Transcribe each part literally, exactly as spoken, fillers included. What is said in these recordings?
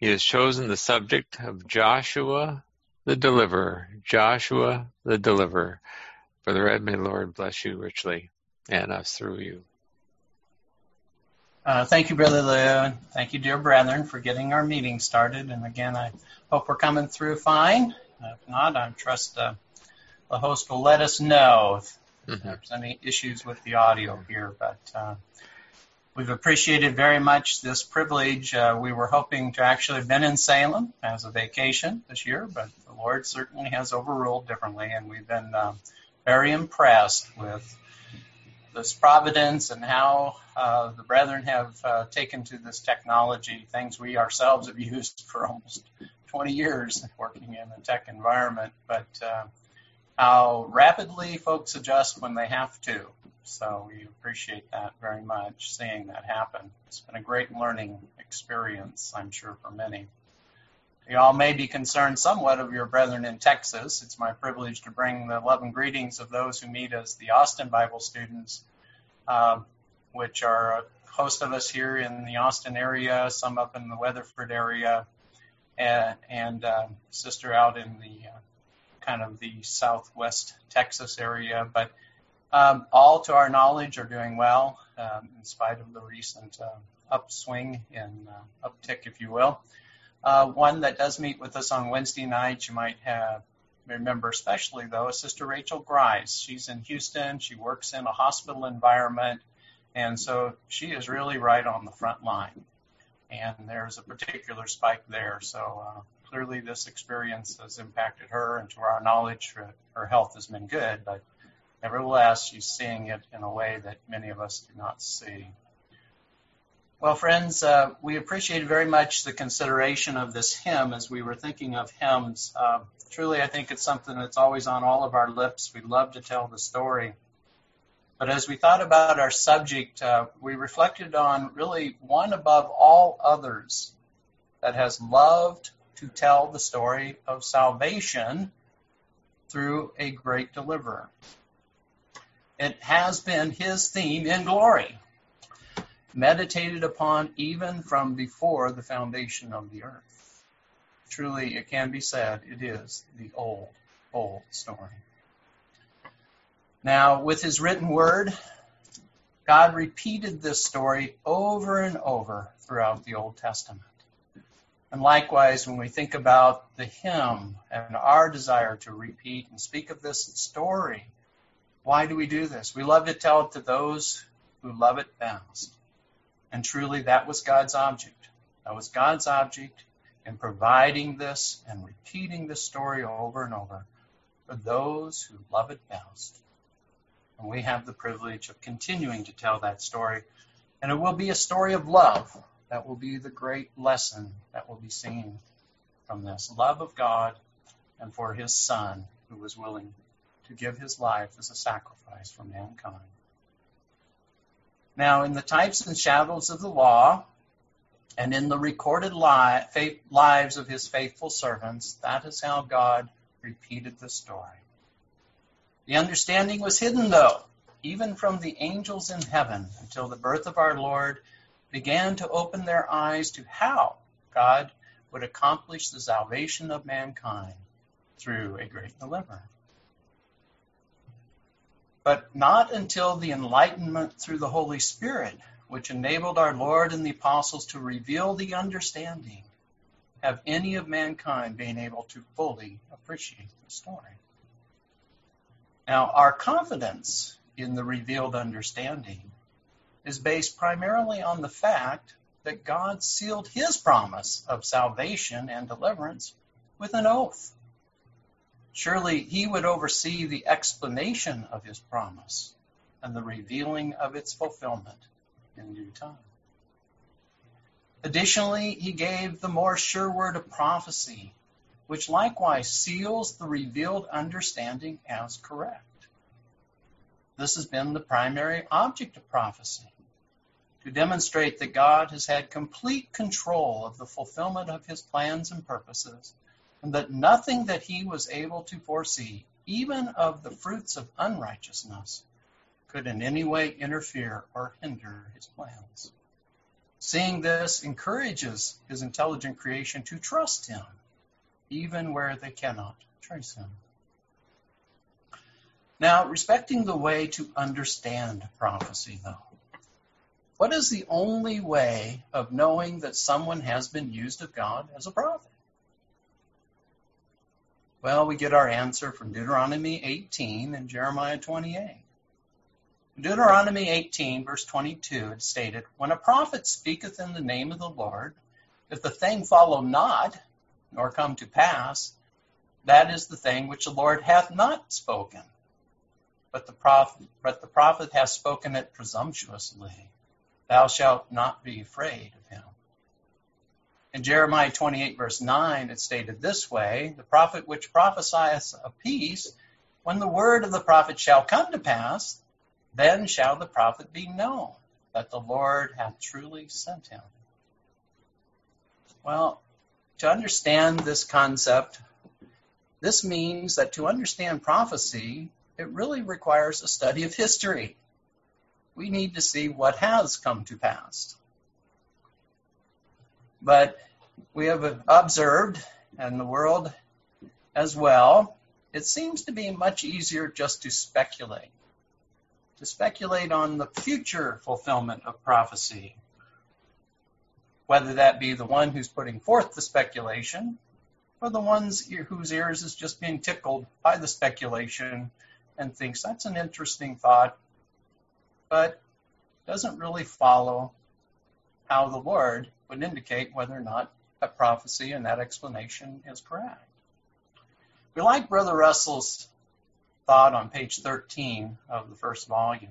He has chosen the subject of Joshua the Deliverer. Joshua the Deliverer. Brother Ed, may the Lord bless you richly and us through you. Uh, thank you, Brother Leo. Thank you, dear brethren, for getting our meeting started. And again, I hope we're coming through fine. If not, I trust uh, the host will let us know if mm-hmm. there's any issues with the audio here. But uh, we've appreciated very much this privilege. Uh, we were hoping to actually have been in Salem as a vacation this year, but the Lord certainly has overruled differently, and we've been uh, very impressed with this providence and how uh, the brethren have uh, taken to this technology, things we ourselves have used for almost twenty years working in a tech environment, but uh, how rapidly folks adjust when they have to. So we appreciate that very much, seeing that happen. It's been a great learning experience, I'm sure, for many. You all may be concerned somewhat of your brethren in Texas. It's my privilege to bring the love and greetings of those who meet as the Austin Bible students, uh, which are a host of us here in the Austin area, some up in the Weatherford area, and, and uh, sister out in the uh, kind of the southwest Texas area. But um, all, to our knowledge, are doing well um, in spite of the recent uh, upswing and uh, uptick, if you will. Uh, one that does meet with us on Wednesday nights, you might have remember especially, though, is Sister Rachel Grice. She's in Houston. She works in a hospital environment, and so she is really right on the front line. And there's a particular spike there. So uh, clearly this experience has impacted her, and to our knowledge, her, her health has been good. But nevertheless, she's seeing it in a way that many of us do not see. Well, friends, uh, we appreciate very much the consideration of this hymn as we were thinking of hymns. Uh, truly, I think it's something that's always on all of our lips. We love to tell the story. But as we thought about our subject, uh, we reflected on really one above all others that has loved to tell the story of salvation through a great deliverer. It has been his theme in glory, meditated upon even from before the foundation of the earth. Truly, it can be said it is the old, old story. Now, with his written word, God repeated this story over and over throughout the Old Testament. And likewise, when we think about the hymn and our desire to repeat and speak of this story, why do we do this? We love to tell it to those who love it best. And truly, that was God's object. That was God's object in providing this and repeating this story over and over for those who love it best. And we have the privilege of continuing to tell that story. And it will be a story of love. That will be the great lesson that will be seen from this. Love of God and for his Son, who was willing to give his life as a sacrifice for mankind. Now, in the types and shadows of the law, and in the recorded li- lives of his faithful servants, that is how God repeated the story. The understanding was hidden, though, even from the angels in heaven, until the birth of our Lord began to open their eyes to how God would accomplish the salvation of mankind through a great deliverer. But not until the enlightenment through the Holy Spirit, which enabled our Lord and the apostles to reveal the understanding, have any of mankind been able to fully appreciate the story. Now, our confidence in the revealed understanding is based primarily on the fact that God sealed his promise of salvation and deliverance with an oath. Surely he would oversee the explanation of his promise and the revealing of its fulfillment in due time. Additionally, he gave the more sure word of prophecy, which likewise seals the revealed understanding as correct. This has been the primary object of prophecy, to demonstrate that God has had complete control of the fulfillment of his plans and purposes, and that nothing that he was able to foresee, even of the fruits of unrighteousness, could in any way interfere or hinder his plans. Seeing this encourages his intelligent creation to trust him, even where they cannot trace him. Now, respecting the way to understand prophecy, though, what is the only way of knowing that someone has been used of God as a prophet? Well, we get our answer from Deuteronomy eighteen and Jeremiah twenty-eight. In Deuteronomy eighteen, verse twenty-two, it stated, "When a prophet speaketh in the name of the Lord, if the thing follow not, nor come to pass, that is the thing which the Lord hath not spoken. But the prophet, but the prophet hath spoken it presumptuously. Thou shalt not be afraid of him." In Jeremiah twenty-eight, verse nine, it stated this way, "The prophet which prophesieth a peace, when the word of the prophet shall come to pass, then shall the prophet be known that the Lord hath truly sent him." Well, to understand this concept, this means that to understand prophecy, it really requires a study of history. We need to see what has come to pass. But we have observed, and the world as well, it seems to be much easier just to speculate. To speculate on the future fulfillment of prophecy, whether that be the one who's putting forth the speculation, or the ones whose ears is just being tickled by the speculation and thinks that's an interesting thought, but doesn't really follow how the Lord would indicate whether or not that prophecy and that explanation is correct. We like Brother Russell's thought on page thirteen of the first volume.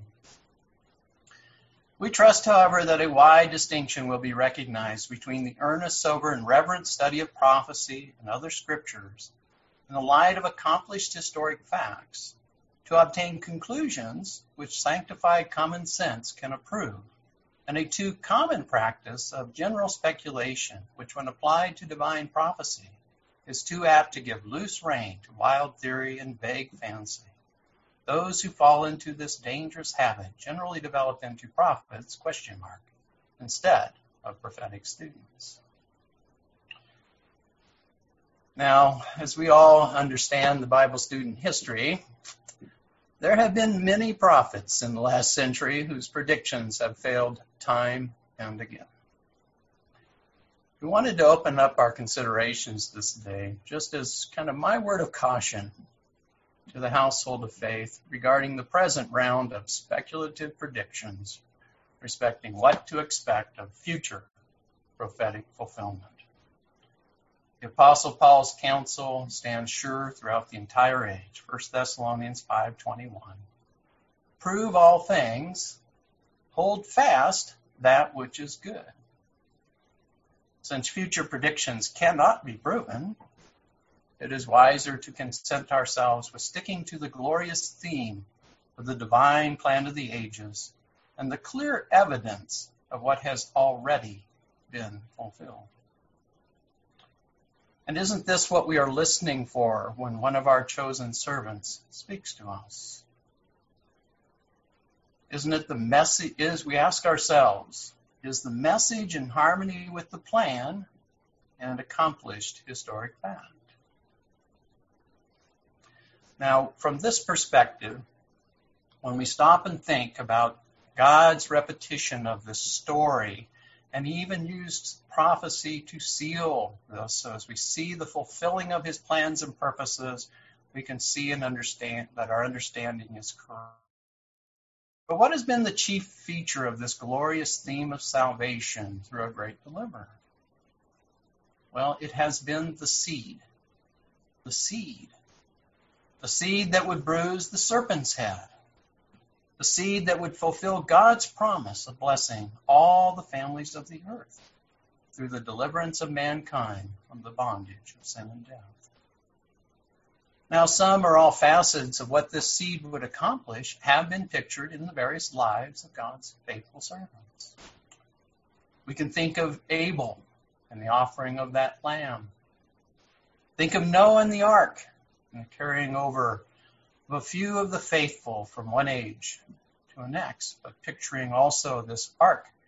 "We trust, however, that a wide distinction will be recognized between the earnest, sober, and reverent study of prophecy and other scriptures in the light of accomplished historic facts to obtain conclusions which sanctified common sense can approve, and a too common practice of general speculation, which when applied to divine prophecy is too apt to give loose rein to wild theory and vague fancy. Those who fall into this dangerous habit generally develop into prophets, question mark, instead of prophetic students." Now, as we all understand the Bible student history, there have been many prophets in the last century whose predictions have failed time and again. We wanted to open up our considerations this day just as kind of my word of caution to the household of faith regarding the present round of speculative predictions respecting what to expect of future prophetic fulfillment. The Apostle Paul's counsel stands sure throughout the entire age. First Thessalonians five twenty-one. "Prove all things, hold fast that which is good." Since future predictions cannot be proven, it is wiser to content ourselves with sticking to the glorious theme of the divine plan of the ages and the clear evidence of what has already been fulfilled. And isn't this what we are listening for when one of our chosen servants speaks to us? Isn't it the message, is we ask ourselves, is the message in harmony with the plan and accomplished historic fact? Now, from this perspective, when we stop and think about God's repetition of this story, and he even used prophecy to seal this, so as we see the fulfilling of his plans and purposes, we can see and understand that our understanding is correct. But what has been the chief feature of this glorious theme of salvation through a great deliverer? Well, it has been the seed. The seed. The seed that would bruise the serpent's head. The seed that would fulfill God's promise of blessing all the families of the earth through the deliverance of mankind from the bondage of sin and death. Now, some or all facets of what this seed would accomplish have been pictured in the various lives of God's faithful servants. We can think of Abel and the offering of that lamb. Think of Noah and the ark and the carrying over of a few of the faithful from one age to the next, but picturing also this ark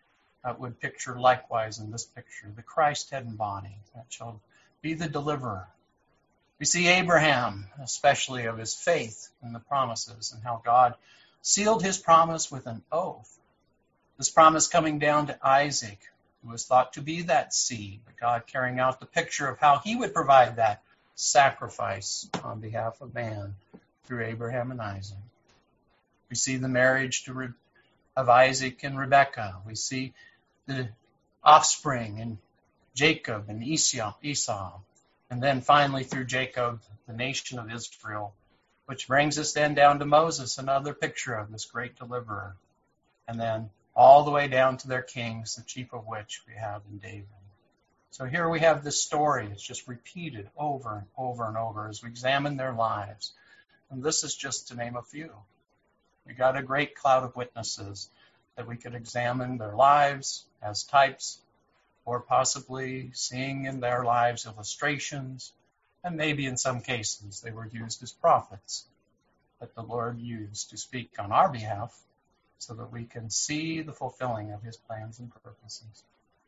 uh, would picture likewise in this picture, the Christ head and body that shall be the deliverer. We see Abraham, especially of his faith in the promises and how God sealed his promise with an oath. This promise coming down to Isaac, who was thought to be that seed, but God carrying out the picture of how he would provide that sacrifice on behalf of man through Abraham and Isaac. We see the marriage to Re- of Isaac and Rebekah. We see the offspring in Jacob and Esau, Esau. And then finally through Jacob, the nation of Israel, which brings us then down to Moses, another picture of this great deliverer. And then all the way down to their kings, the chief of which we have in David. So here we have this story. It's just repeated over and over and over as we examine their lives. And this is just to name a few. We got a great cloud of witnesses that we could examine their lives as types, or possibly seeing in their lives illustrations, and maybe in some cases they were used as prophets that the Lord used to speak on our behalf so that we can see the fulfilling of his plans and purposes.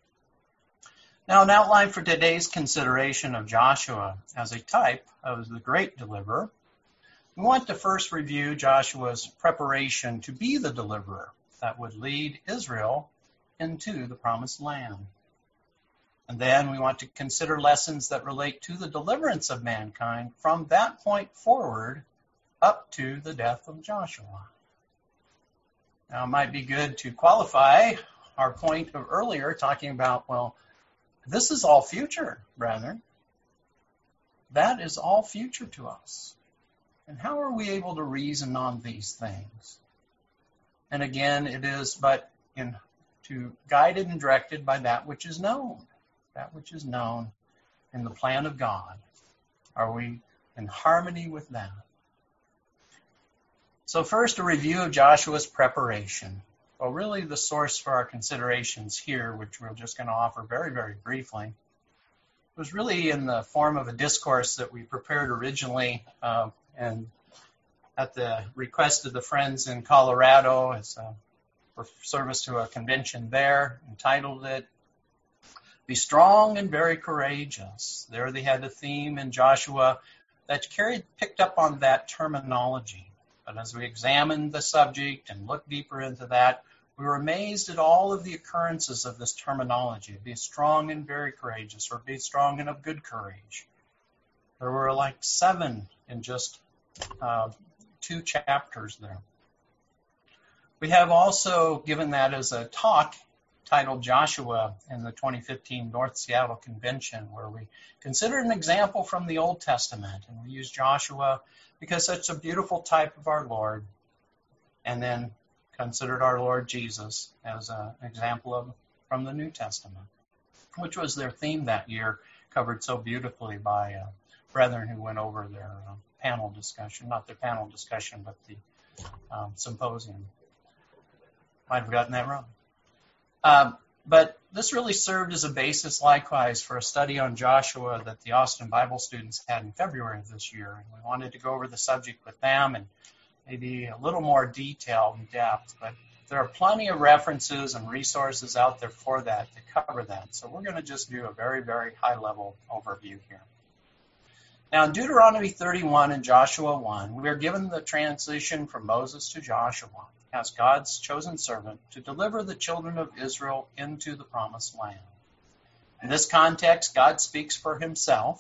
Now, an outline for today's consideration of Joshua as a type of the great deliverer. We want to first review Joshua's preparation to be the deliverer that would lead Israel into the promised land. And then we want to consider lessons that relate to the deliverance of mankind from that point forward up to the death of Joshua. Now, it might be good to qualify our point of earlier talking about, well, this is all future, brethren. That is all future to us. And how are we able to reason on these things? And again, it is but in to guided and directed by that which is known. That which is known in the plan of God. Are we in harmony with that? So first, a review of Joshua's preparation. Well, really the source for our considerations here, which we're just going to offer very, very briefly, was really in the form of a discourse that we prepared originally uh, and at the request of the friends in Colorado as a, for service to a convention there, entitled it, Be Strong and Very Courageous. There they had a theme in Joshua that carried, picked up on that terminology. But as we examined the subject and looked deeper into that, we were amazed at all of the occurrences of this terminology. Be strong and very courageous, or be strong and of good courage. There were like seven in just uh, two chapters there. We have also given that as a talk titled Joshua in the twenty fifteen North Seattle Convention, where we considered an example from the Old Testament, and we used Joshua because it's a beautiful type of our Lord, and then considered our Lord Jesus as an example of from the New Testament, which was their theme that year, covered so beautifully by uh, brethren who went over their uh, panel discussion, not their panel discussion, but the um, symposium. Might have gotten that wrong. Um, but this really served as a basis, likewise, for a study on Joshua that the Austin Bible students had in February of this year. And we wanted to go over the subject with them and maybe a little more detail and depth. But there are plenty of references and resources out there for that to cover that. So we're going to just do a very, very high-level overview here. Now, in Deuteronomy thirty-one and Joshua one, we are given the transition from Moses to Joshua as God's chosen servant to deliver the children of Israel into the promised land. In this context, God speaks for himself.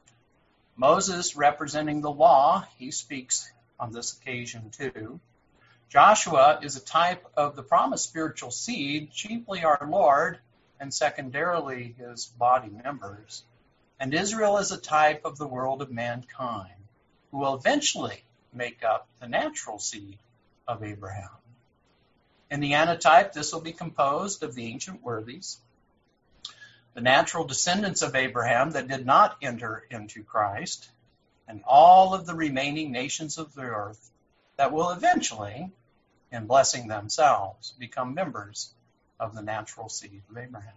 Moses representing the law, he speaks on this occasion too. Joshua is a type of the promised spiritual seed, chiefly our Lord, and secondarily his body members. And Israel is a type of the world of mankind, who will eventually make up the natural seed of Abraham. In the antitype, this will be composed of the ancient worthies, the natural descendants of Abraham that did not enter into Christ, and all of the remaining nations of the earth that will eventually, in blessing themselves, become members of the natural seed of Abraham.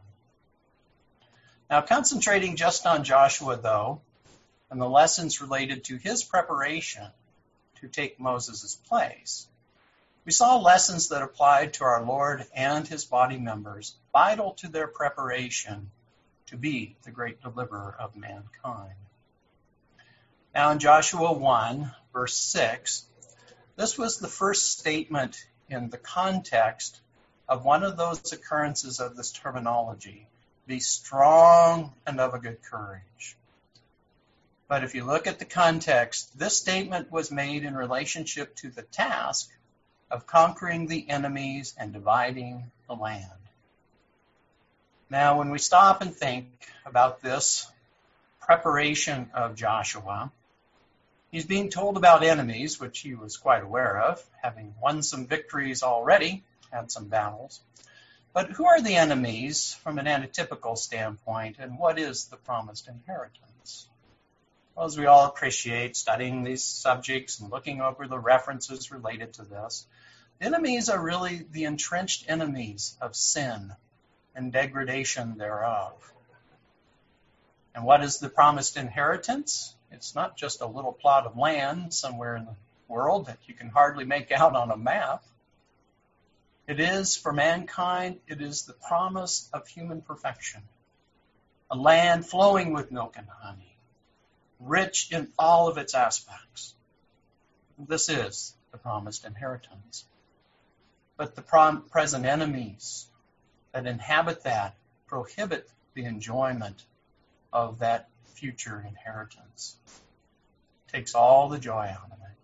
Now, concentrating just on Joshua, though, and the lessons related to his preparation to take Moses' place, We saw lessons that applied to our Lord and his body members, vital to their preparation to be the great deliverer of mankind. Now in Joshua one, verse six, this was the first statement in the context of one of those occurrences of this terminology, be strong and of a good courage. But if you look at the context, this statement was made in relationship to the task of conquering the enemies and dividing the land. Now, when we stop and think about this preparation of Joshua, he's being told about enemies, which he was quite aware of, having won some victories already, had some battles. But who are the enemies from an antitypical standpoint, and what is the promised inheritance? Well, as we all appreciate studying these subjects and looking over the references related to this, the enemies are really the entrenched enemies of sin and degradation thereof. And what is the promised inheritance? It's not just a little plot of land somewhere in the world that you can hardly make out on a map. It is, for mankind, it is the promise of human perfection. A land flowing with milk and honey, rich in all of its aspects. This is the promised inheritance. But the prom- present enemies that inhabit that prohibit the enjoyment of that future inheritance. It takes all the joy out of it.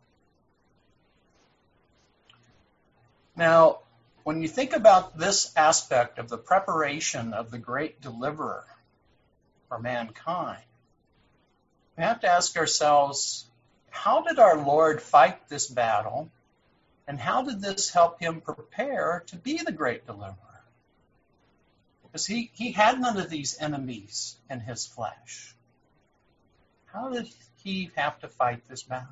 Now, when you think about this aspect of the preparation of the great deliverer for mankind, we have to ask ourselves, how did our Lord fight this battle, and how did this help him prepare to be the great deliverer? Because he, he had none of these enemies in his flesh. How did he have to fight this battle?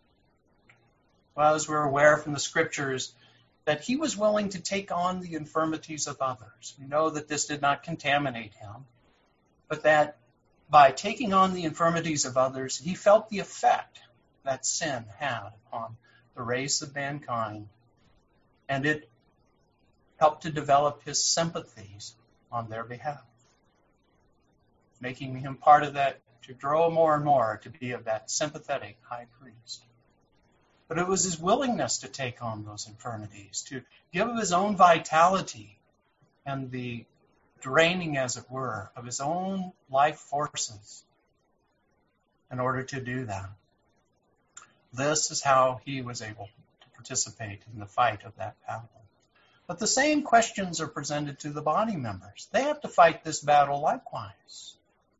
Well, as we're aware from the scriptures, that he was willing to take on the infirmities of others. We know that this did not contaminate him, but that by taking on the infirmities of others, he felt the effect that sin had upon the race of mankind, and it helped to develop his sympathies on their behalf, making him part of that, to grow more and more to be of that sympathetic high priest. But it was his willingness to take on those infirmities, to give of his own vitality and the draining, as it were, of his own life forces in order to do that. This is how he was able to participate in the fight of that battle. But the same questions are presented to the body members. They have to fight this battle likewise.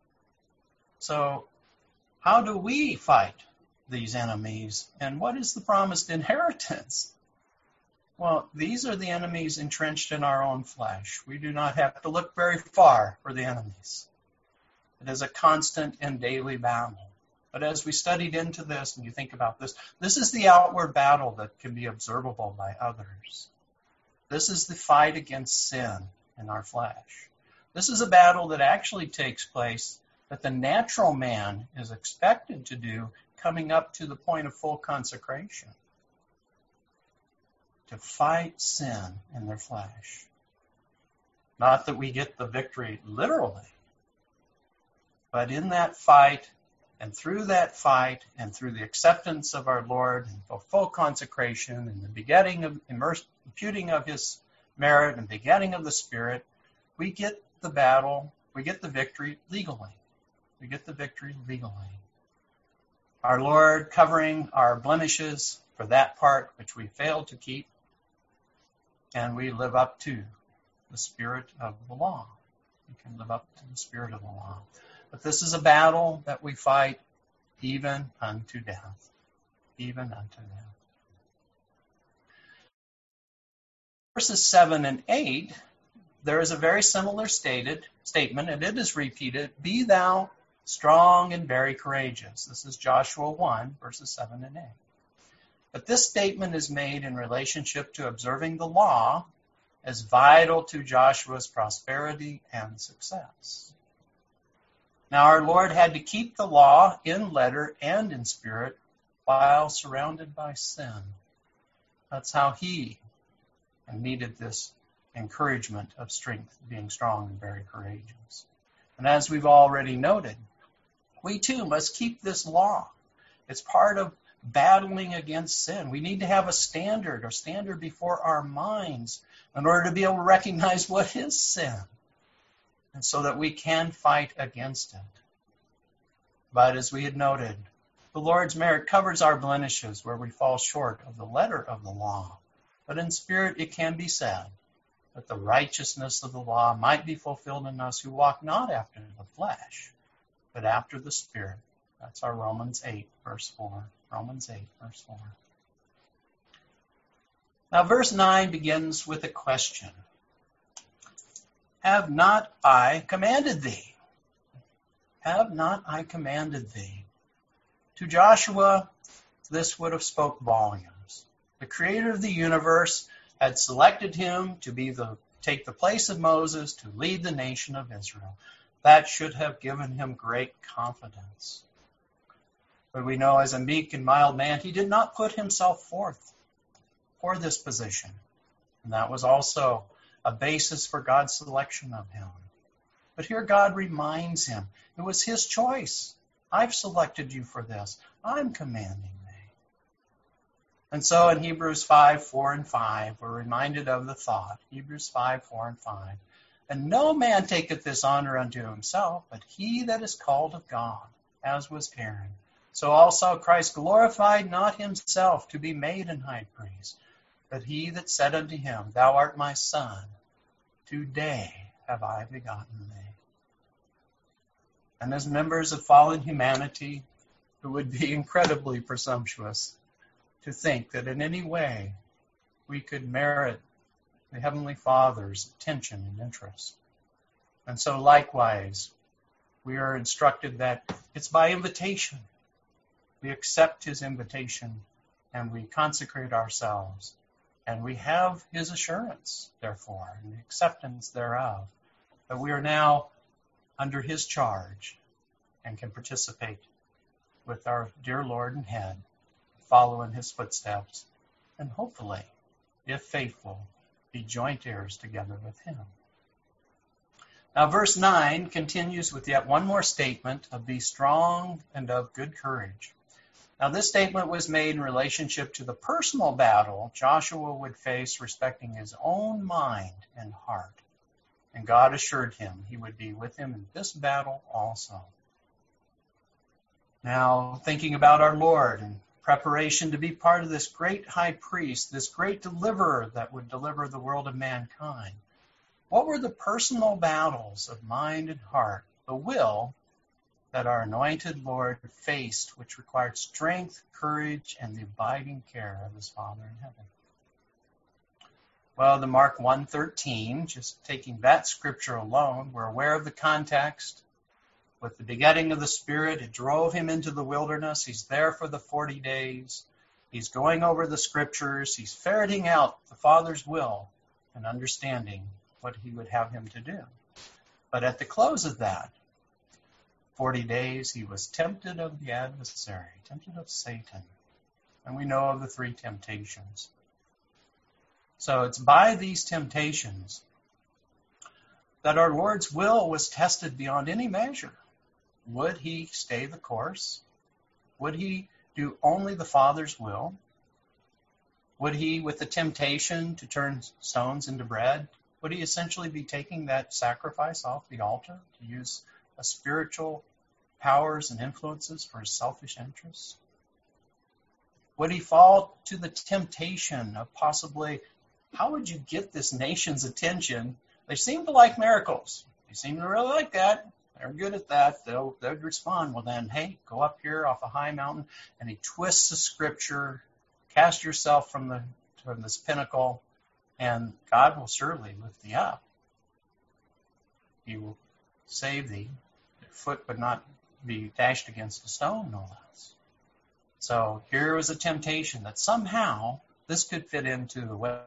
So, how do we fight these enemies, and what is the promised inheritance? Well, these are the enemies entrenched in our own flesh. We do not have to look very far for the enemies. It is a constant and daily battle. But as we studied into this, and you think about this, this is the outward battle that can be observable by others. This is the fight against sin in our flesh. This is a battle that actually takes place that the natural man is expected to do coming up to the point of full consecration. To fight sin in their flesh. Not that we get the victory literally, but in that fight, and through that fight, and through the acceptance of our Lord, and full consecration, and the begetting of, immerse, imputing of his merit, and begetting of the Spirit, we get the battle, we get the victory legally. We get the victory legally. Our Lord covering our blemishes for that part which we failed to keep, and we live up to the spirit of the law. We can live up to the spirit of the law. But this is a battle that we fight even unto death. Even unto death. Verses seven and eight, there is a very similar stated statement, and it is repeated, be thou strong and very courageous. This is Joshua one, verses seven and eight. But this statement is made in relationship to observing the law as vital to Joshua's prosperity and success. Now our Lord had to keep the law in letter and in spirit while surrounded by sin. That's how he and needed this encouragement of strength, being strong and very courageous. And as we've already noted, we too must keep this law. It's part of battling against sin. We need to have a standard or standard before our minds in order to be able to recognize what is sin, and so that we can fight against it. But as we had noted, the Lord's merit covers our blemishes where we fall short of the letter of the law. But in spirit it can be said that the righteousness of the law might be fulfilled in us who walk not after the flesh, but after the Spirit. That's our Romans eight, verse four. Romans eight, verse four. Now, verse nine begins with a question. Have not I commanded thee? Have not I commanded thee? To Joshua, this would have spoke volumes. The creator of the universe had selected him to be the take the place of Moses to lead the nation of Israel. That should have given him great confidence. But we know as a meek and mild man, he did not put himself forth for this position. And that was also a basis for God's selection of him. But here God reminds him, it was his choice. I've selected you for this. I'm commanding thee. And so in Hebrews five, four, and five, we're reminded of the thought. Hebrews five, four, and five. And no man taketh this honor unto himself, but he that is called of God, as was Aaron. So also Christ glorified not himself to be made an high priest, but he that said unto him, Thou art my son, today have I begotten thee. And as members of fallen humanity, it would be incredibly presumptuous to think that in any way we could merit the Heavenly Father's attention and interest. And so likewise, we are instructed that it's by invitation. We accept his invitation and we consecrate ourselves. And we have his assurance, therefore, and the acceptance thereof, that we are now under his charge and can participate with our dear Lord and Head, follow in his footsteps, and hopefully, if faithful, be joint heirs together with him. Now, verse nine continues with yet one more statement of be strong and of good courage. Now, this statement was made in relationship to the personal battle Joshua would face respecting his own mind and heart. And God assured him he would be with him in this battle also. Now, thinking about our Lord and preparation to be part of this great high priest, this great deliverer that would deliver the world of mankind, what were the personal battles of mind and heart, the will, that our anointed Lord faced, which required strength, courage, and the abiding care of his Father in heaven? Well, the Mark one thirteen, just taking that scripture alone, we're aware of the context. With the begetting of the Spirit, it drove him into the wilderness. He's there for the forty days. He's going over the scriptures. He's ferreting out the Father's will and understanding what he would have him to do. But at the close of that forty days, he was tempted of the adversary, tempted of Satan. And we know of the three temptations. So it's by these temptations that our Lord's will was tested beyond any measure. Would he stay the course? Would he do only the Father's will? Would he, with the temptation to turn stones into bread, would he essentially be taking that sacrifice off the altar to use a spiritual powers and influences for his selfish interests? Would he fall to the temptation of possibly, how would you get this nation's attention? They seem to like miracles. They seem to really like that. They're good at that. They'll, they'll respond. Well then, hey, go up here off a high mountain, and he twists the scripture, cast yourself from the from this pinnacle, and God will surely lift thee up. He will save thee. Your foot would not be dashed against a stone, no less. So here was a temptation that somehow this could fit into the way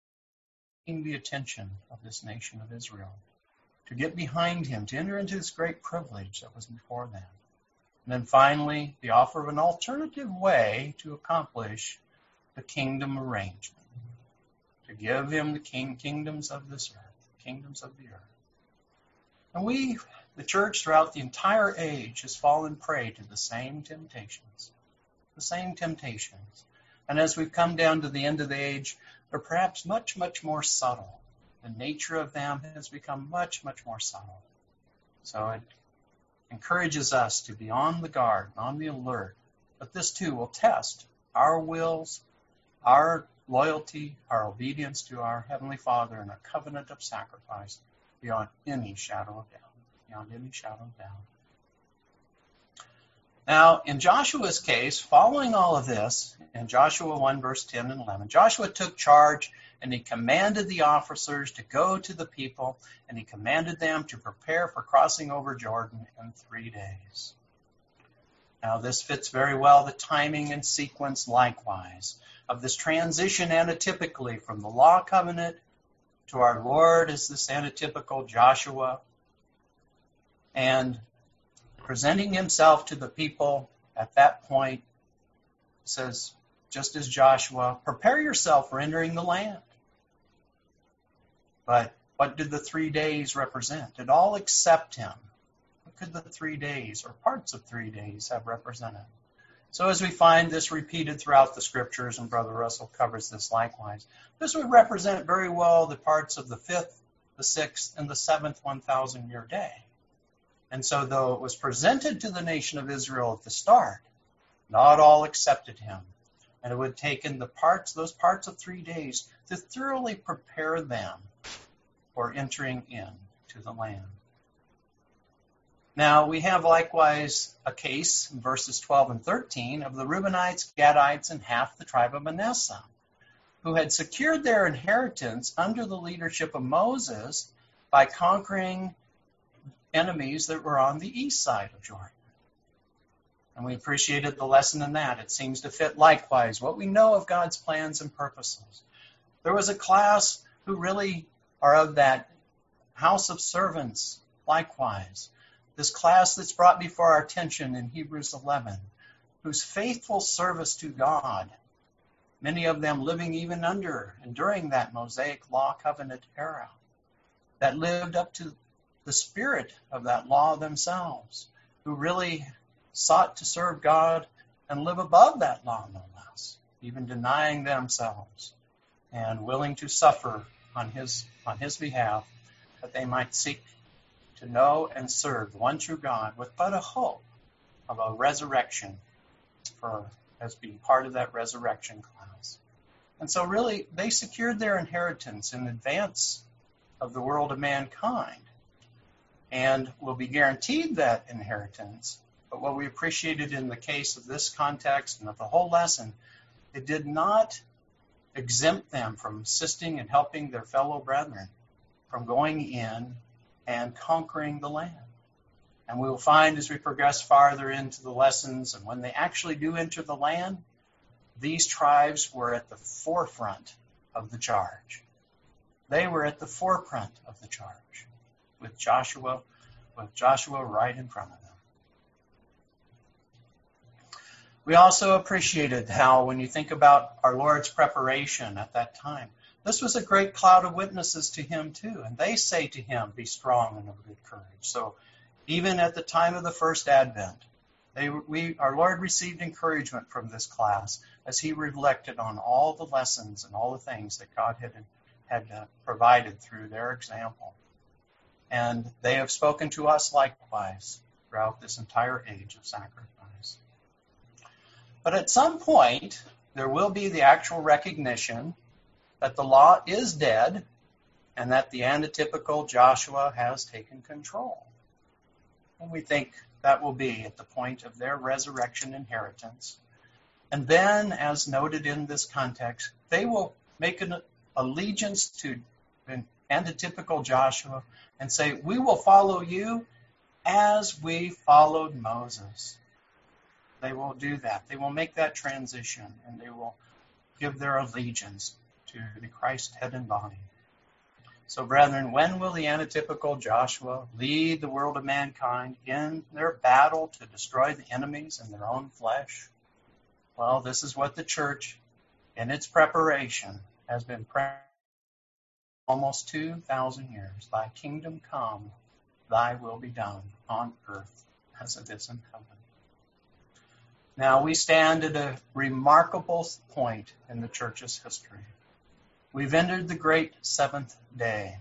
the attention of this nation of Israel, to get behind him, to enter into this great privilege that was before them. And then finally, the offer of an alternative way to accomplish the kingdom arrangement, to give him the king kingdoms of this earth, kingdoms of the earth. And we, the church throughout the entire age, has fallen prey to the same temptations, the same temptations. And as we've come down to the end of the age, they're perhaps much, much more subtle. The nature of them has become much, much more subtle. So it encourages us to be on the guard, on the alert. But this too will test our wills, our loyalty, our obedience to our Heavenly Father in a covenant of sacrifice beyond any shadow of doubt. Beyond any shadow of doubt. Now, in Joshua's case, following all of this, in Joshua one, verse ten and eleven, Joshua took charge and he commanded the officers to go to the people, and he commanded them to prepare for crossing over Jordan in three days. Now, this fits very well the timing and sequence likewise of this transition antitypically from the law covenant to our Lord as this antitypical Joshua, and presenting himself to the people at that point says, just as Joshua, prepare yourself for entering the land. But what did the three days represent? Did all accept him? What could the three days or parts of three days have represented? So as we find this repeated throughout the scriptures, and Brother Russell covers this likewise, this would represent very well the parts of the fifth, the sixth, and the seventh one thousand year day. And so though it was presented to the nation of Israel at the start, not all accepted him. And it would have taken the parts, those parts of three days to thoroughly prepare them for entering into the land. Now, we have likewise a case in verses twelve and thirteen of the Reubenites, Gadites, and half the tribe of Manasseh, who had secured their inheritance under the leadership of Moses by conquering enemies that were on the east side of Jordan. And we appreciated the lesson in that. It seems to fit likewise what we know of God's plans and purposes. There was a class who really are of that house of servants likewise. This class that's brought before our attention in Hebrews eleven, whose faithful service to God, many of them living even under and during that Mosaic law covenant era, that lived up to the spirit of that law themselves, who really sought to serve God and live above that law, no less, even denying themselves and willing to suffer on his on his behalf, that they might seek to know and serve the one true God with but a hope of a resurrection for as being part of that resurrection class. And so really they secured their inheritance in advance of the world of mankind and will be guaranteed that inheritance. But what we appreciated in the case of this context and of the whole lesson, it did not exempt them from assisting and helping their fellow brethren from going in and conquering the land. And we will find as we progress farther into the lessons, and when they actually do enter the land, these tribes were at the forefront of the charge. They were at the forefront of the charge, with Joshua, with Joshua right in front of them. We also appreciated how, when you think about our Lord's preparation at that time, this was a great cloud of witnesses to him too, and they say to him, be strong and of good courage. So even at the time of the first advent, they, we, our Lord received encouragement from this class as he reflected on all the lessons and all the things that God had, had uh, provided through their example. And they have spoken to us likewise throughout this entire age of sacrifice. But at some point, there will be the actual recognition that the law is dead and that the antitypical Joshua has taken control. And we think that will be at the point of their resurrection inheritance. And then, as noted in this context, they will make an allegiance to an antitypical Joshua and say, we will follow you as we followed Moses. They will do that. They will make that transition, and they will give their allegiance to the Christ head and body. So, brethren, when will the antitypical Joshua lead the world of mankind in their battle to destroy the enemies in their own flesh? Well, this is what the church, in its preparation, has been praying almost two thousand years. Thy kingdom come, thy will be done on earth as it is in heaven. Now we stand at a remarkable point in the church's history. We've entered the great seventh day.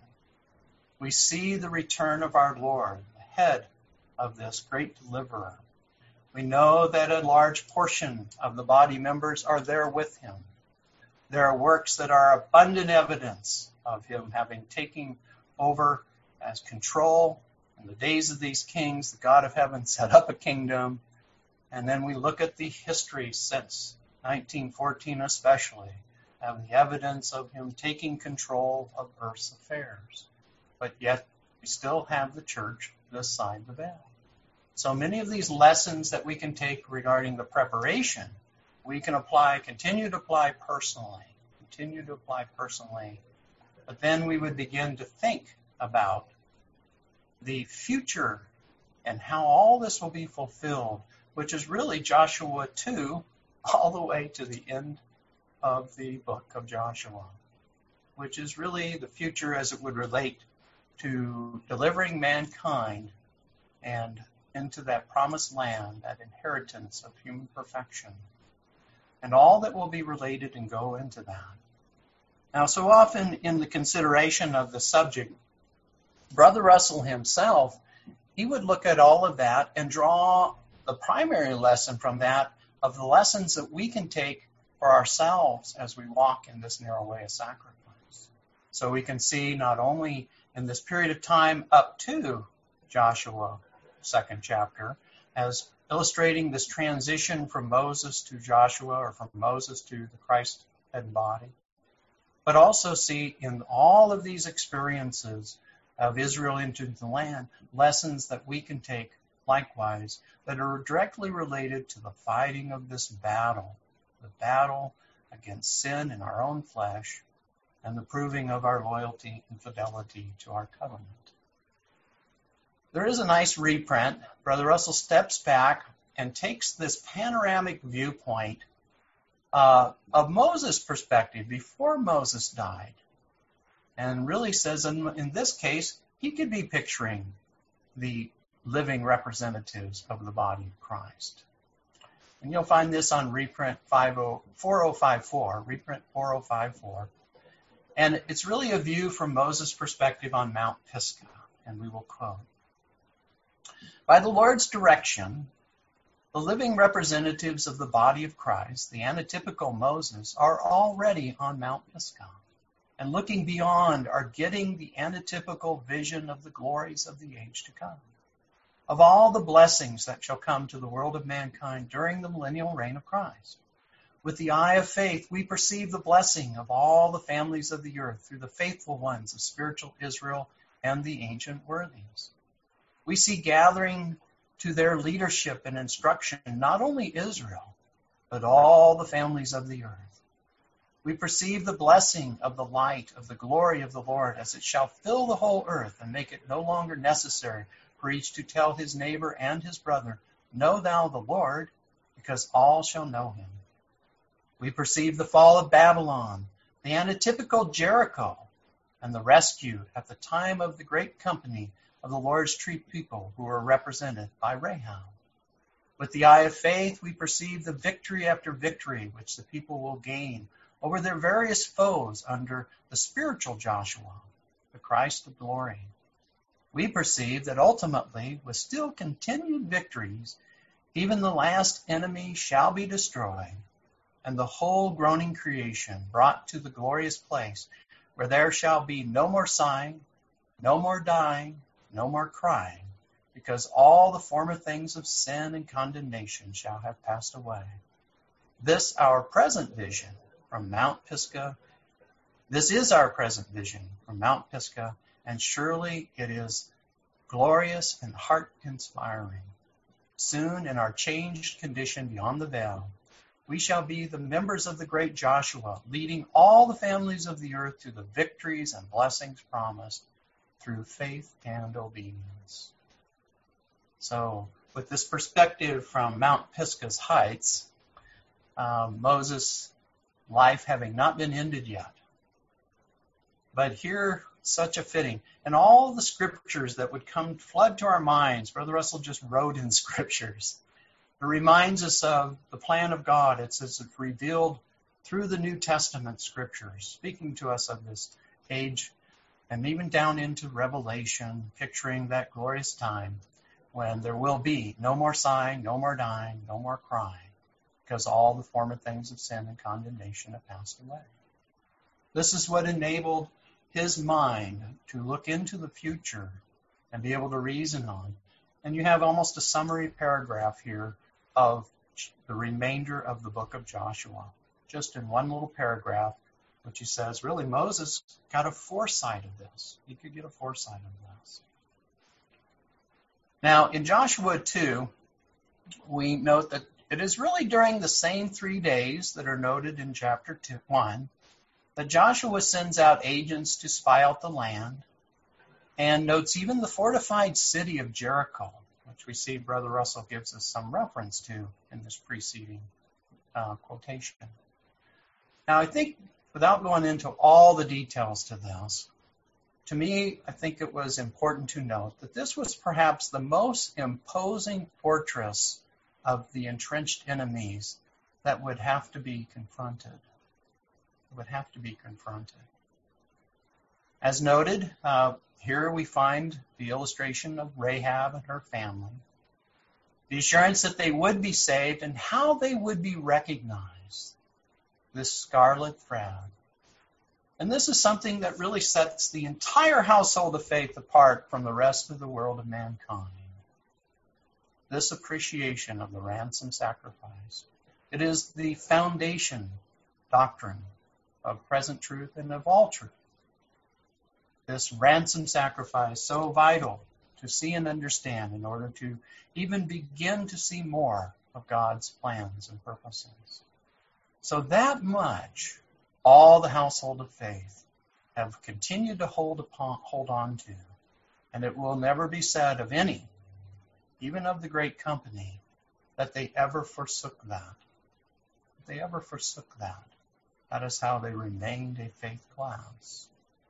We see the return of our Lord, the head of this great deliverer. We know that a large portion of the body members are there with him. There are works that are abundant evidence of him having taken over as control. In the days of these kings, the God of heaven set up a kingdom. And then we look at the history since nineteen fourteen especially, and the evidence of him taking control of earth's affairs. But yet we still have the church this side the veil. So many of these lessons that we can take regarding the preparation, we can apply, continue to apply personally, continue to apply personally. But then we would begin to think about the future and how all this will be fulfilled, which is really Joshua two, all the way to the end of the book of Joshua, which is really the future as it would relate to delivering mankind and into that promised land, that inheritance of human perfection, and all that will be related and go into that. Now, so often in the consideration of the subject, Brother Russell himself, he would look at all of that and draw the primary lesson from that of the lessons that we can take for ourselves as we walk in this narrow way of sacrifice. So we can see not only in this period of time up to Joshua, second chapter, as illustrating this transition from Moses to Joshua, or from Moses to the Christ head body, but also see in all of these experiences of Israel into the land, lessons that we can take likewise that are directly related to the fighting of this battle, the battle against sin in our own flesh, and the proving of our loyalty and fidelity to our covenant. There is a nice reprint. Brother Russell steps back and takes this panoramic viewpoint uh, of Moses' perspective before Moses died, and really says in, in this case, he could be picturing the living representatives of the body of Christ. And you'll find this on reprint four oh five four, reprint four oh five four. And it's really a view from Moses' perspective on Mount Pisgah, and we will quote. By the Lord's direction, the living representatives of the body of Christ, the antitypical Moses, are already on Mount Pisgah, and looking beyond are getting the antitypical vision of the glories of the age to come, of all the blessings that shall come to the world of mankind during the millennial reign of Christ. With the eye of faith, we perceive the blessing of all the families of the earth through the faithful ones of spiritual Israel and the ancient worthies. We see gathering to their leadership and instruction not only Israel, but all the families of the earth. We perceive the blessing of the light of the glory of the Lord as it shall fill the whole earth and make it no longer necessary for each to tell his neighbor and his brother, Know thou the Lord, because all shall know him. We perceive the fall of Babylon, the antitypical Jericho, and the rescue at the time of the great company of the Lord's true people who are represented by Rahab. With the eye of faith, we perceive the victory after victory which the people will gain over their various foes under the spiritual Joshua, the Christ of glory. We perceive that ultimately, with still continued victories, even the last enemy shall be destroyed, and the whole groaning creation brought to the glorious place where there shall be no more sighing, no more dying, no more crying, because all the former things of sin and condemnation shall have passed away. This our present vision from Mount Pisgah, this is our present vision from Mount Pisgah, and surely it is glorious and heart-inspiring. Soon, in our changed condition beyond the veil, we shall be the members of the great Joshua, leading all the families of the earth to the victories and blessings promised through faith and obedience. So, with this perspective from Mount Pisgah's heights, um, Moses' life having not been ended yet, but here such a fitting. And all the scriptures that would come flood to our minds, Brother Russell just wrote in scriptures. It reminds us of the plan of God. It's, it's revealed through the New Testament scriptures, speaking to us of this age, and even down into Revelation, picturing that glorious time when there will be no more sighing, no more dying, no more crying, because all the former things of sin and condemnation have passed away. This is what enabled his mind to look into the future and be able to reason on. And you have almost a summary paragraph here of the remainder of the book of Joshua, just in one little paragraph, which he says, really, Moses got a foresight of this. He could get a foresight of this. Now, in Joshua two, we note that it is really during the same three days that are noted in chapter two, one that Joshua sends out agents to spy out the land and notes even the fortified city of Jericho, which we see Brother Russell gives us some reference to in this preceding uh, quotation. Now, I think, without going into all the details to this, to me, I think it was important to note that this was perhaps the most imposing fortress of the entrenched enemies that would have to be confronted. Would have to be confronted. As noted, uh, here we find the illustration of Rahab and her family, the assurance that they would be saved and how they would be recognized, this scarlet thread. And this is something that really sets the entire household of faith apart from the rest of the world of mankind. This appreciation of the ransom sacrifice. It is the foundation doctrine of present truth and of all truth. This ransom sacrifice, so vital to see and understand in order to even begin to see more of God's plans and purposes. So that much all the household of faith have continued to hold upon, hold on to, and it will never be said of any, even of the great company, that they ever forsook that. They ever forsook that. That is how they remained a faith class.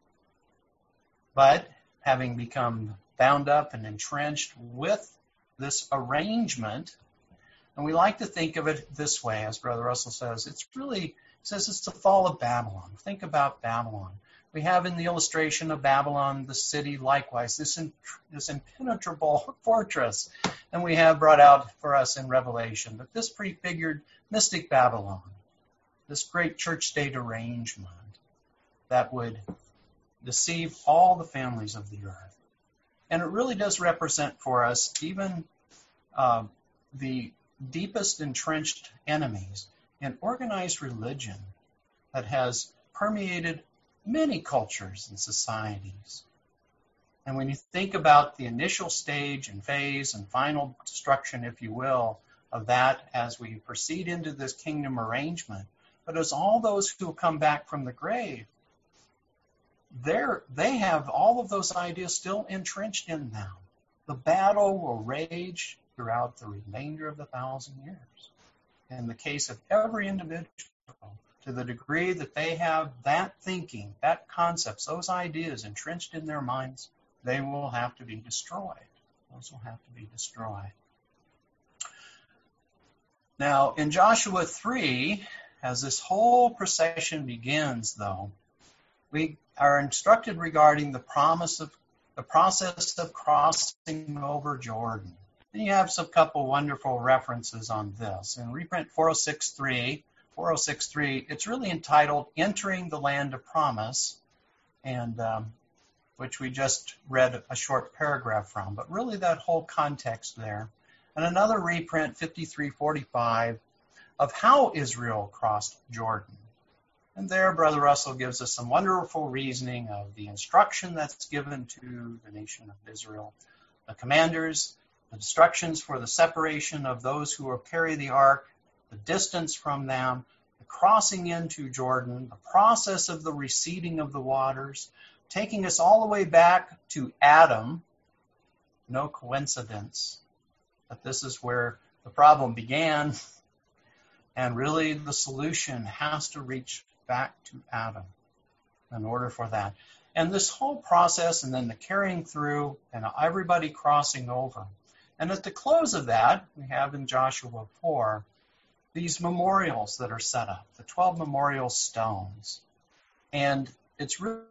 But having become bound up and entrenched with this arrangement, and we like to think of it this way, as Brother Russell says, it's really, says it's the fall of Babylon. Think about Babylon. We have in the illustration of Babylon, the city likewise, this, in, this impenetrable fortress. And we have brought out for us in Revelation that this prefigured mystic Babylon, this great church-state arrangement that would deceive all the families of the earth. And it really does represent for us even uh, the deepest entrenched enemies in organized religion that has permeated many cultures and societies. And when you think about the initial stage and phase and final destruction, if you will, of that as we proceed into this kingdom arrangement, but as all those who come back from the grave, they're, they have all of those ideas still entrenched in them. The battle will rage throughout the remainder of the thousand years. In the case of every individual, to the degree that they have that thinking, that concepts, those ideas entrenched in their minds, they will have to be destroyed. Those will have to be destroyed. Now, in Joshua three, as this whole procession begins, though, we are instructed regarding the promise of the process of crossing over Jordan. And you have some couple wonderful references on this. In reprint four oh six three, four oh six three, it's really entitled Entering the Land of Promise, and um, which we just read a short paragraph from, but really that whole context there. And another reprint, fifty-three forty-five, of how Israel crossed Jordan. And there, Brother Russell gives us some wonderful reasoning of the instruction that's given to the nation of Israel, the commanders, the instructions for the separation of those who will carry the ark, the distance from them, the crossing into Jordan, the process of the receding of the waters, taking us all the way back to Adam. No coincidence that this is where the problem began. And really the solution has to reach back to Adam in order for that. And this whole process and then the carrying through and everybody crossing over. And at the close of that, we have in Joshua four, these memorials that are set up, the twelve memorial stones. And it's really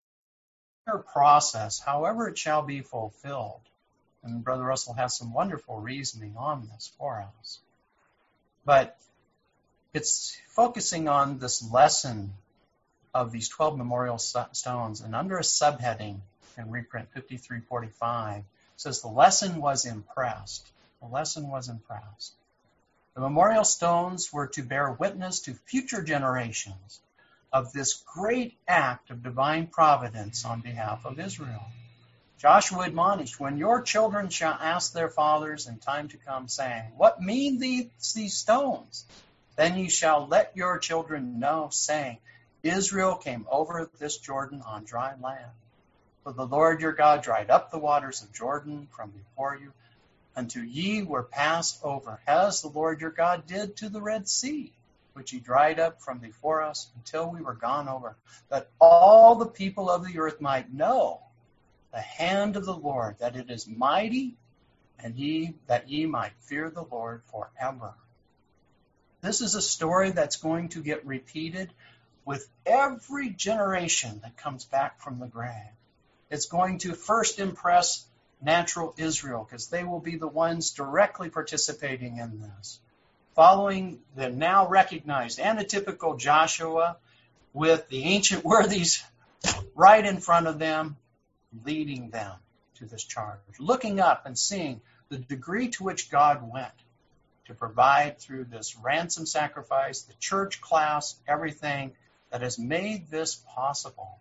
a process, however it shall be fulfilled. And Brother Russell has some wonderful reasoning on this for us. But it's focusing on this lesson of these twelve memorial stones. And under a subheading in reprint fifty-three forty-five, it says the lesson was impressed. The lesson was impressed. The memorial stones were to bear witness to future generations of this great act of divine providence on behalf of Israel. Joshua admonished, when your children shall ask their fathers in time to come, saying, what mean these, these stones? Then you shall let your children know, saying, Israel came over this Jordan on dry land. For the Lord your God dried up the waters of Jordan from before you, until ye were passed over, as the Lord your God did to the Red Sea, which he dried up from before us until we were gone over, that all the people of the earth might know the hand of the Lord, that it is mighty, and ye that ye might fear the Lord forever. This is a story that's going to get repeated with every generation that comes back from the grave. It's going to first impress natural Israel, because they will be the ones directly participating in this. Following the now recognized antitypical Joshua with the ancient worthies right in front of them, leading them to this charge. Looking up and seeing the degree to which God went to provide through this ransom sacrifice, the church class, everything that has made this possible.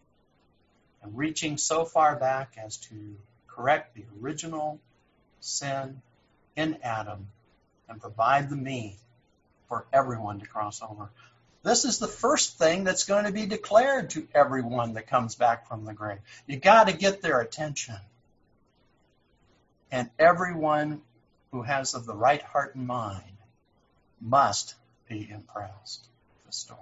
And reaching so far back as to correct the original sin in Adam and provide the means for everyone to cross over. This is the first thing that's going to be declared to everyone that comes back from the grave. You got to get their attention. And everyone who has of the right heart and mind must be impressed with the story.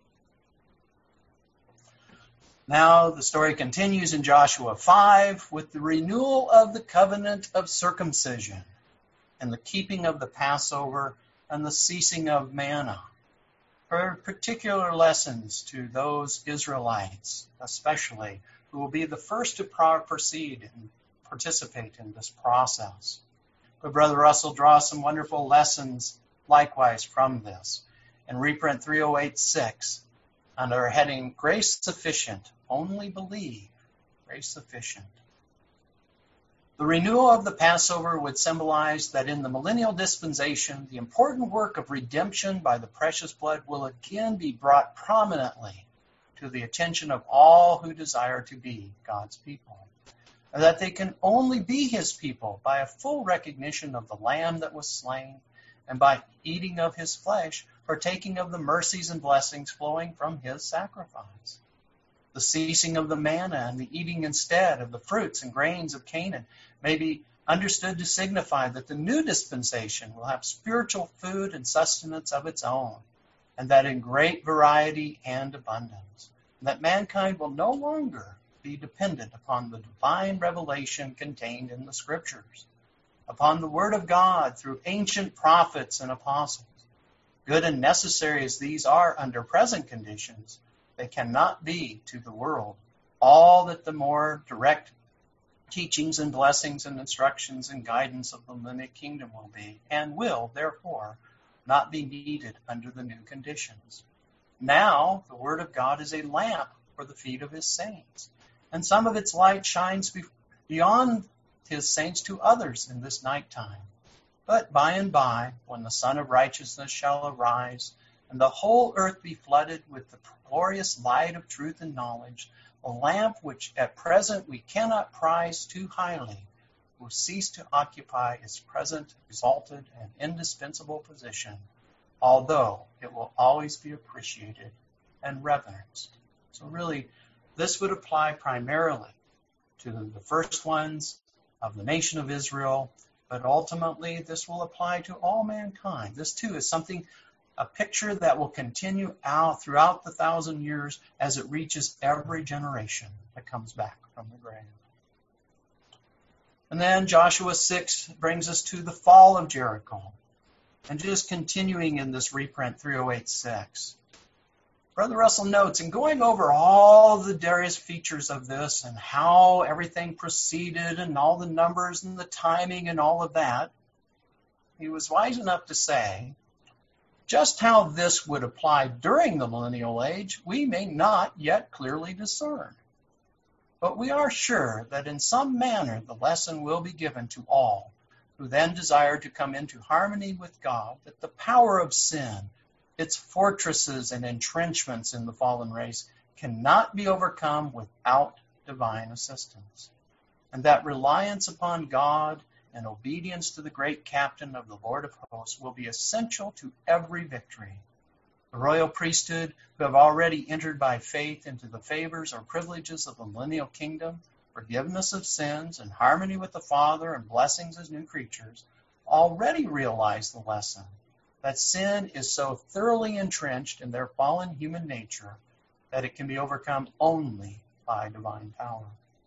Now the story continues in Joshua five with the renewal of the covenant of circumcision and the keeping of the Passover and the ceasing of manna. For particular lessons to those Israelites, especially, who will be the first to proceed and participate in this process. But Brother Russell draws some wonderful lessons likewise from this. In reprint three oh eight six, under heading Grace Sufficient, Only Believe, Grace Sufficient. The renewal of the Passover would symbolize that in the millennial dispensation, the important work of redemption by the precious blood will again be brought prominently to the attention of all who desire to be God's people. And that they can only be his people by a full recognition of the Lamb that was slain, and by eating of his flesh, partaking of the mercies and blessings flowing from his sacrifice. The ceasing of the manna and the eating instead of the fruits and grains of Canaan may be understood to signify that the new dispensation will have spiritual food and sustenance of its own, and that in great variety and abundance, and that mankind will no longer be dependent upon the divine revelation contained in the Scriptures, upon the Word of God through ancient prophets and apostles. Good and necessary as these are under present conditions, they cannot be to the world all that the more direct teachings and blessings and instructions and guidance of the millennial kingdom will be, and will, therefore, not be needed under the new conditions. Now, the Word of God is a lamp for the feet of his saints, and some of its light shines beyond his saints to others in this nighttime. But by and by, when the Son of Righteousness shall arise, and the whole earth be flooded with the glorious light of truth and knowledge, a lamp which at present we cannot prize too highly will cease to occupy its present exalted and indispensable position, although it will always be appreciated and reverenced. So really, this would apply primarily to the first ones of the nation of Israel, but ultimately this will apply to all mankind. This too is something a picture that will continue out throughout the thousand years as it reaches every generation that comes back from the grave. And then Joshua six brings us to the fall of Jericho. And just continuing in this reprint three oh eight six. Brother Russell notes, in going over all the various features of this and how everything proceeded and all the numbers and the timing and all of that, he was wise enough to say, just how this would apply during the millennial age, we may not yet clearly discern. But we are sure that in some manner the lesson will be given to all who then desire to come into harmony with God, that the power of sin, its fortresses and entrenchments in the fallen race, cannot be overcome without divine assistance, and that reliance upon God and obedience to the great captain of the Lord of hosts will be essential to every victory. The royal priesthood, who have already entered by faith into the favors or privileges of the millennial kingdom, forgiveness of sins and harmony with the Father and blessings as new creatures, already realize the lesson that sin is so thoroughly entrenched in their fallen human nature that it can be overcome only by divine power.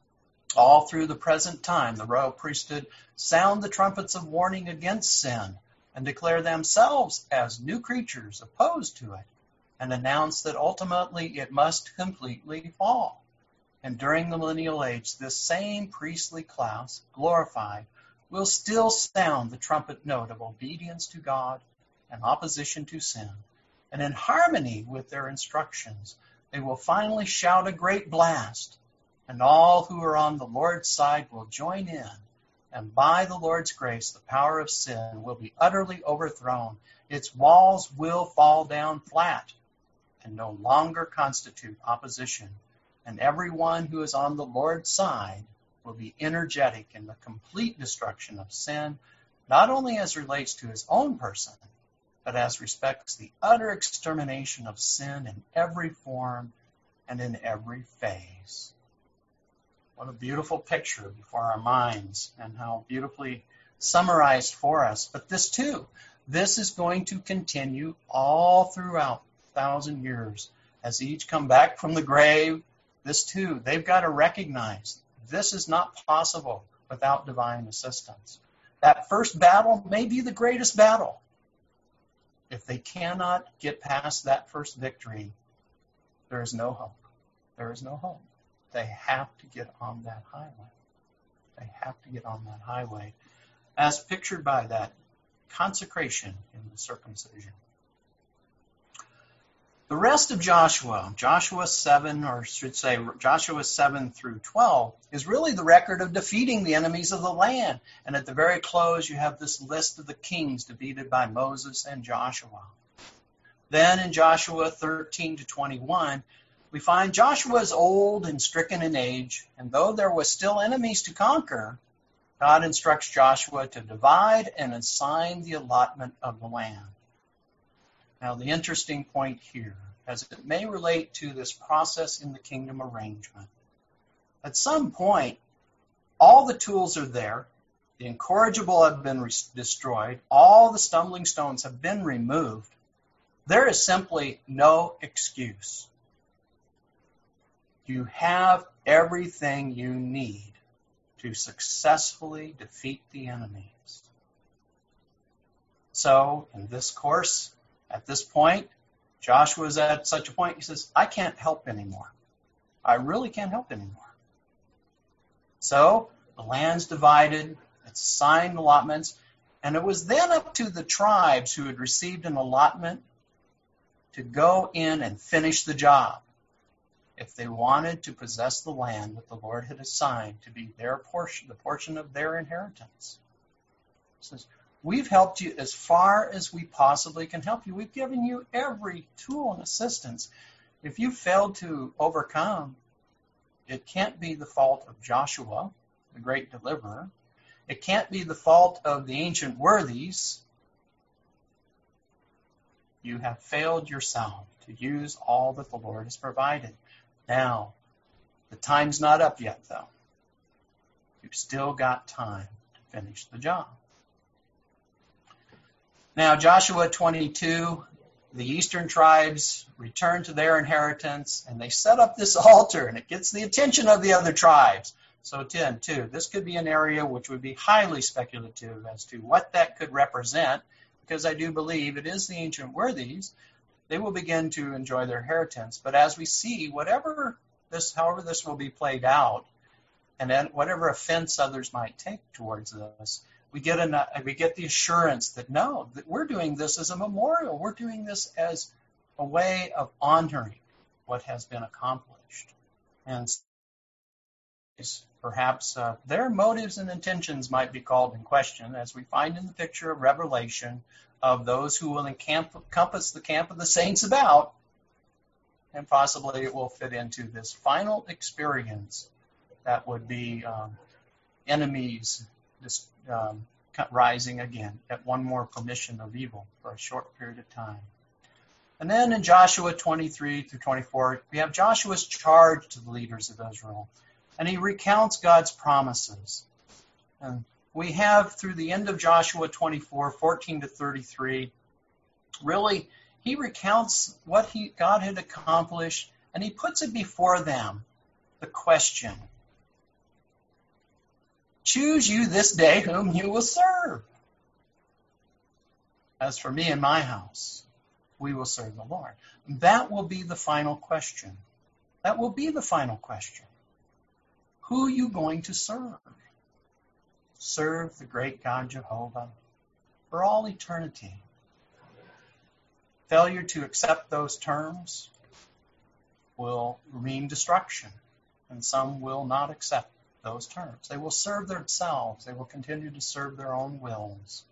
All through the present time, the royal priesthood sound the trumpets of warning against sin and declare themselves as new creatures opposed to it, and announce that ultimately it must completely fall. And during the millennial age, this same priestly class, glorified, will still sound the trumpet note of obedience to God and opposition to sin. And in harmony with their instructions, they will finally shout a great blast, and all who are on the Lord's side will join in, and by the Lord's grace, the power of sin will be utterly overthrown. Its walls will fall down flat and no longer constitute opposition, and everyone who is on the Lord's side will be energetic in the complete destruction of sin, not only as relates to his own person, but as respects the utter extermination of sin in every form and in every phase. What a beautiful picture before our minds, and how beautifully summarized for us. But this too, this is going to continue all throughout a thousand years. As each come back from the grave, this too, they've got to recognize this is not possible without divine assistance. That first battle may be the greatest battle. If they cannot get past that first victory, there is no hope. There is no hope. They have to get on that highway. They have to get on that highway, as pictured by that consecration in the circumcision. The rest of Joshua, Joshua seven, or should say Joshua seven through twelve, is really the record of defeating the enemies of the land. And at the very close, you have this list of the kings defeated by Moses and Joshua. Then in Joshua thirteen to twenty-one, we find Joshua is old and stricken in age, and though there was still enemies to conquer, God instructs Joshua to divide and assign the allotment of the land. Now, the interesting point here, as it may relate to this process in the kingdom arrangement, at some point, all the tools are there, the incorrigible have been re- destroyed, all the stumbling stones have been removed. There is simply no excuse. You have everything you need to successfully defeat the enemies. So, in this course, at this point, Joshua is at such a point, he says, I can't help anymore. I really can't help anymore. So, the land's divided, it's assigned allotments, and it was then up to the tribes who had received an allotment to go in and finish the job, if they wanted to possess the land that the Lord had assigned to be their portion, the portion of their inheritance. He says, we've helped you as far as we possibly can help you. We've given you every tool and assistance. If you failed to overcome, it can't be the fault of Joshua, the great deliverer. It can't be the fault of the ancient worthies. You have failed yourself to use all that the Lord has provided. Now, the time's not up yet, though. You've still got time to finish the job. Now, Joshua twenty-two, the eastern tribes return to their inheritance, and they set up this altar, and it gets the attention of the other tribes. So again, too, this could be an area which would be highly speculative as to what that could represent, because I do believe it is the ancient worthies. They will begin to enjoy their inheritance. But as we see, whatever this, however this will be played out, and then whatever offense others might take towards this, we get a, we get the assurance that no, that we're doing this as a memorial. We're doing this as a way of honoring what has been accomplished. And perhaps uh, their motives and intentions might be called in question, as we find in the picture of Revelation of those who will encamp, encompass the camp of the saints about, and possibly it will fit into this final experience that would be um, enemies just, um, rising again at one more permission of evil for a short period of time. And then in Joshua twenty-three through twenty-four, we have Joshua's charge to the leaders of Israel. And he recounts God's promises. And we have, through the end of Joshua twenty-four, fourteen to thirty-three, really, he recounts what he, God had accomplished, and he puts it before them, the question, choose you this day whom you will serve. As for me and my house, we will serve the Lord. That will be the final question. That will be the final question. Who are you going to serve? Serve the great God Jehovah for all eternity. Failure to accept those terms will mean destruction, and some will not accept those terms. They will serve themselves. They will continue to serve their own wills.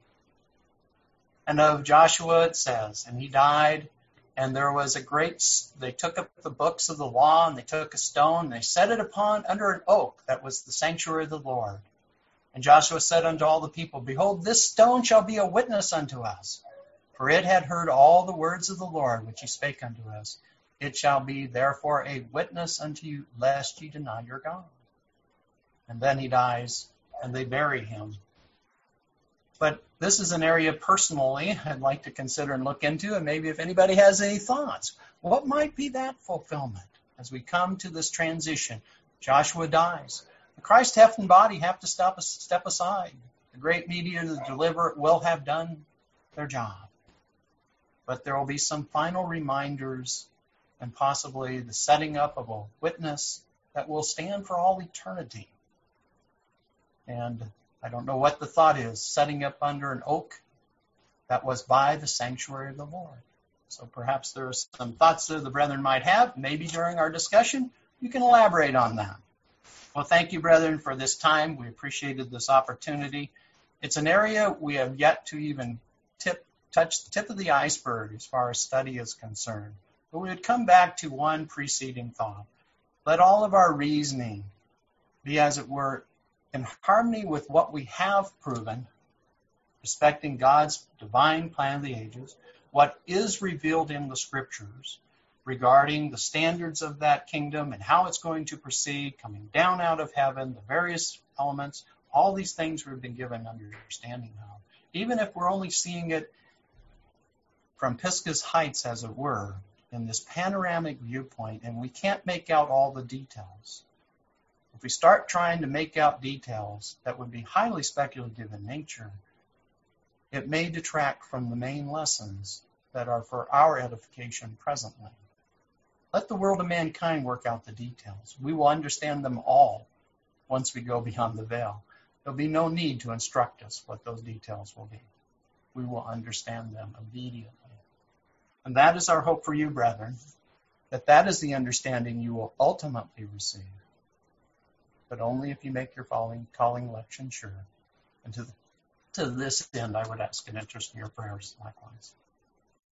And of Joshua it says, and he died, and there was a great, they took up the books of the law, and they took a stone, and they set it upon under an oak that was the sanctuary of the Lord. And Joshua said unto all the people, behold, this stone shall be a witness unto us, for it had heard all the words of the Lord which he spake unto us. It shall be therefore a witness unto you, lest ye deny your God. And then he dies, and they bury him. But this is an area personally I'd like to consider and look into, and maybe if anybody has any thoughts, what might be that fulfillment as we come to this transition? Joshua dies. The Christ heft and body have to stop, step aside. The great mediator, the deliverer, will have done their job. But there will be some final reminders and possibly the setting up of a witness that will stand for all eternity. And I don't know what the thought is, setting up under an oak that was by the sanctuary of the Lord. So perhaps there are some thoughts that the brethren might have. Maybe during our discussion, you can elaborate on that. Well, thank you, brethren, for this time. We appreciated this opportunity. It's an area we have yet to even tip, touch the tip of the iceberg as far as study is concerned. But we would come back to one preceding thought. Let all of our reasoning be, as it were, in harmony with what we have proven, respecting God's divine plan of the ages, what is revealed in the Scriptures regarding the standards of that kingdom and how it's going to proceed, coming down out of heaven, the various elements, all these things we've been given understanding of. Even if we're only seeing it from Pisgah's heights, as it were, in this panoramic viewpoint, and we can't make out all the details. If we start trying to make out details that would be highly speculative in nature, it may detract from the main lessons that are for our edification presently. Let the world of mankind work out the details. We will understand them all once we go beyond the veil. There'll be no need to instruct us what those details will be. We will understand them immediately. And that is our hope for you, brethren, that that is the understanding you will ultimately receive. But only if you make your calling, calling election sure. And to, the, to this end, I would ask an interest in your prayers likewise.